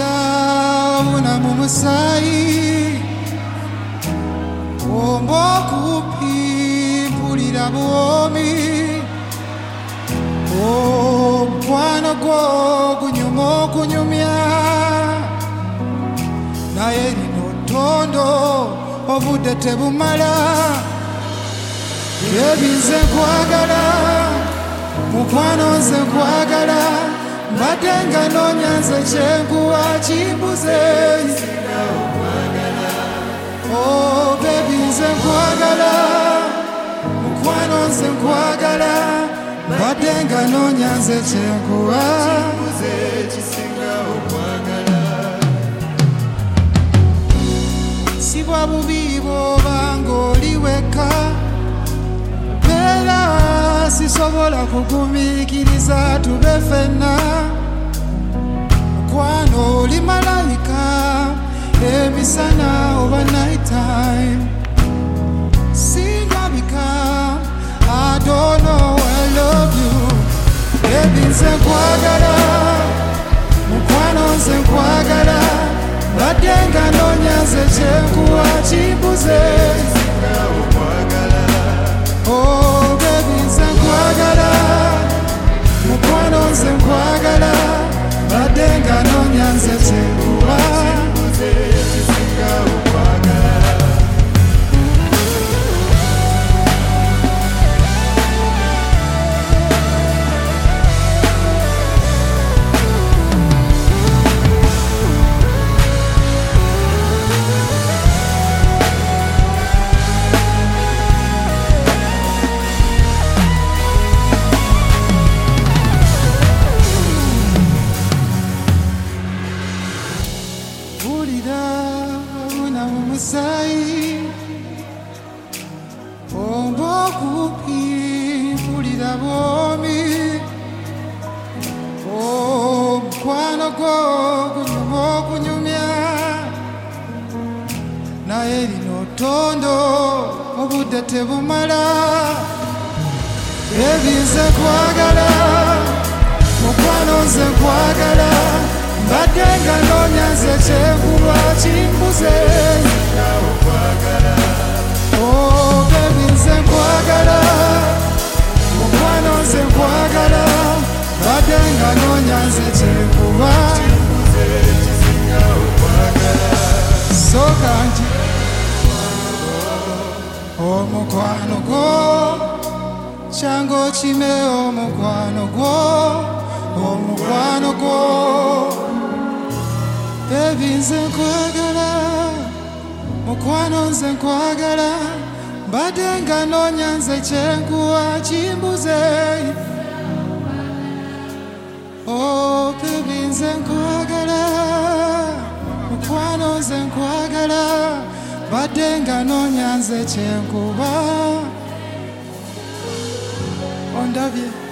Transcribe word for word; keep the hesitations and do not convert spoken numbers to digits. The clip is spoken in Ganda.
Pulira una mumusai ombo kupi pulira bwomi omukwano gwo gunyuma okunyumya naye lino ttondo obudde tebumala ebinze nkwagala mukwano nze nkwagala mbadde nga noonya nze kyenkuwa kimbuze oh baby nze nkwagala mukwano nze nkwagala mbadde nga noonya nze kyenkuwa si bwa bubi bw'oba ng'oli wekka beera sisobola kugumiikiriza tube ffenna mukwano oli malayika emisana oba night time sindabika I don't know I love you baby nze nkwagala mukwano nze nkwagala mbadde nga noonya nze kyenkuwa kimbuze oh baby nze nkwagala mukwano nze nkwagala mbadde nga noonya nze kyenkuwa Musai ombo kupi pulira bwomi omukwano gwo gunyuma okunyumya naye lino ttondo obudde tebumala ebinze nkwagala mukwano nze nkwagala mbadde nga noonya nze kyenkuwa kimbuze oh baby nze nkwagala mukwano nze nkwagala mbadde nga noonya nze kyenkuwa soka nti omukwano gwo kyangu okime omukwano gwo omukwano gwo baby nze nkwagala mukwano nze nkwagala mbadde nga noonya nze kyenkuwa kimbuze oh baby nze nkwagala mukwano nze nkwagala mbadde nga noonya nze kyenkuwa ondabye